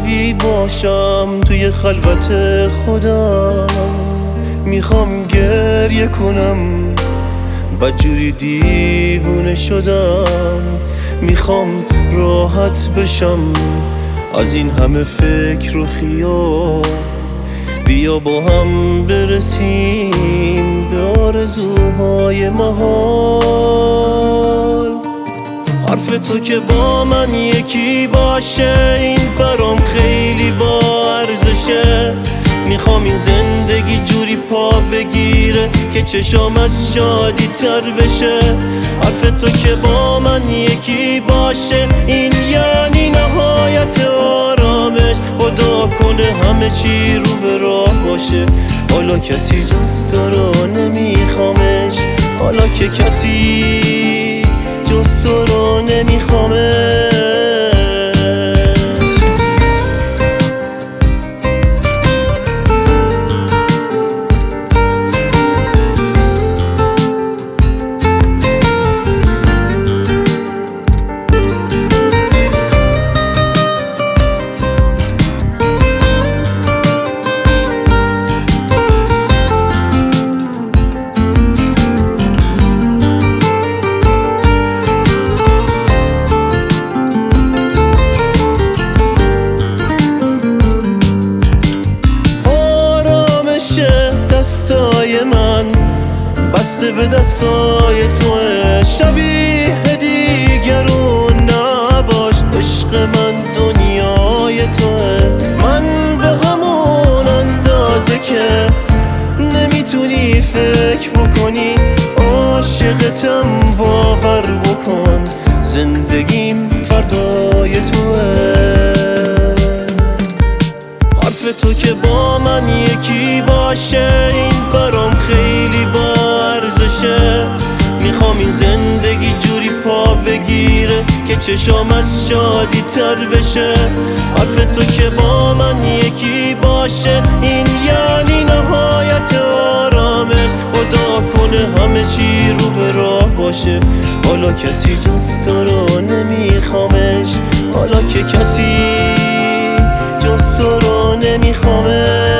قوی باشم توی خلوت خودم، میخوام گریه کنم بدجوری دیوونه شدم، میخوام راحت بشم از این همه فکر و خیال. بیا با هم برسیم به آرزوهای محال. حرف تو که با من یکی باشه این برام خیلی با ارزشه. میخوام این زندگی جوری پا بگیره که چشام از شادی تر بشه. حرف تو که با من یکی باشه این یعنی نهایت آرامش. خدا کنه همه چی رو به راه باشه. حالا کسی جز تو رو نمیخوامش، حالا که کسی جز تو رو نمیخوامش. دستای من بسته به دستای توه، شبیه دیگرون نباش، عشق من دنیای توه. من به همون اندازه که نمیتونی فکر بکنی عاشقتم، باور بکن زندگیم فردای توه. حرف تو که با من یکی باشه این برام خیلی با ارزشه. میخوام این زندگی جوری پا بگیره که چشام از شادی تر بشه. حرف تو که با من یکی باشه این یعنی نهایت آرامش. خدا کنه همه چی رو به راه باشه. حالا کسی جز تو رو نمیخوامش، حالا که کسی جز تو رو نمیخوامه.